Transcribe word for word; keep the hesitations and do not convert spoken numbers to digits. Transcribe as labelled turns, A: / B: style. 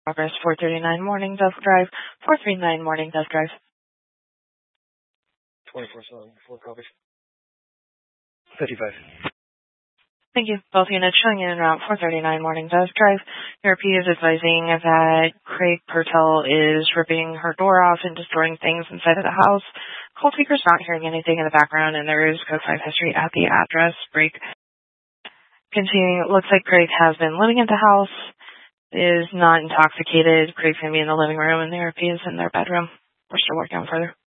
A: Progress four thirty-nine Morning Dusk Drive, four thirty-nine Morning Dusk Drive.
B: twenty-four seven, four copies. fifty-five.
A: Thank you. Both units showing in route four thirty-nine Morning Dusk Drive. Your P is advising that Craig Purtell is ripping her door off and destroying things inside of the house. Call taker's not hearing anything in the background, and there is code five history at the address. Break. Continuing, it looks like Craig has been living at the house, is not intoxicated. Craig's going to be in the living room, and the R P is in their bedroom. We're still working on further.